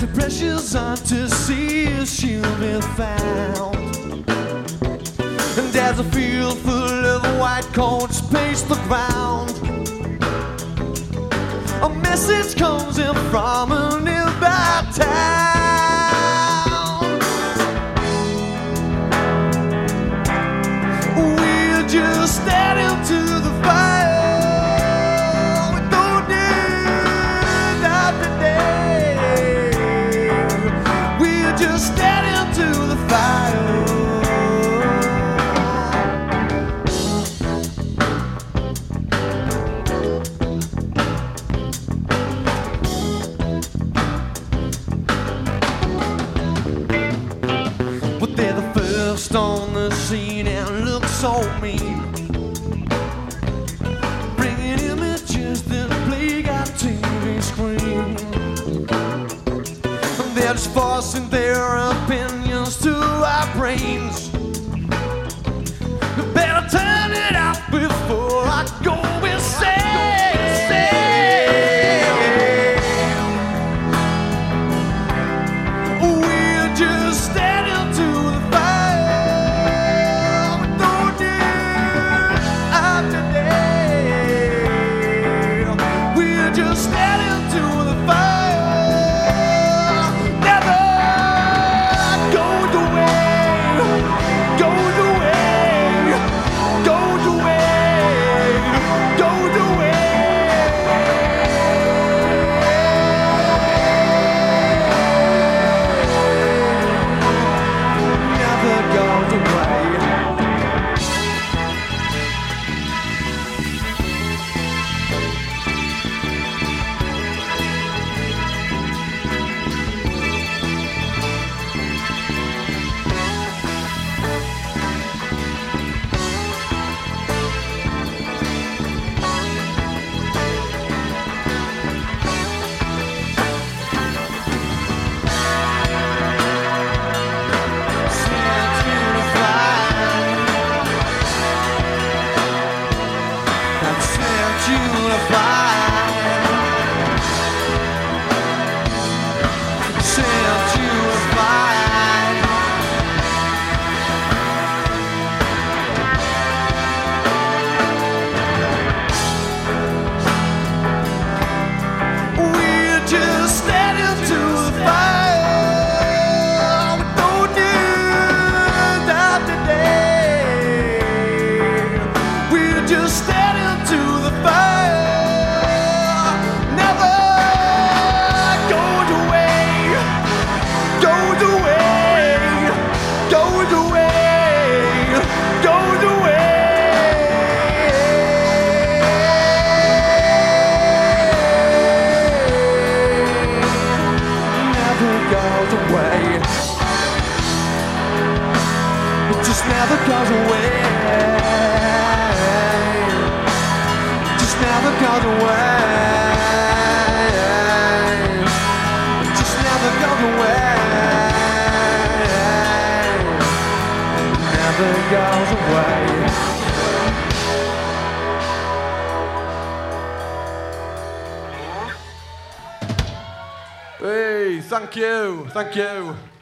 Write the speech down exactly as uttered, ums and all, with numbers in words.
the pressure's on to see if she'll be found. And as a field full of white coats pace the ground, a message comes in from a nearby town. We're just standing to the fire. We don't need that today. We're just standing to the fire. On the scene and look so mean, bringing images that plague our T V screen. They're just forcing their opinions to our brains. You better turn it off before I go insane. We're just standing to the fire. Just never goes away. Just never goes away. Just never goes away. Never goes away. Hey, thank you, thank you.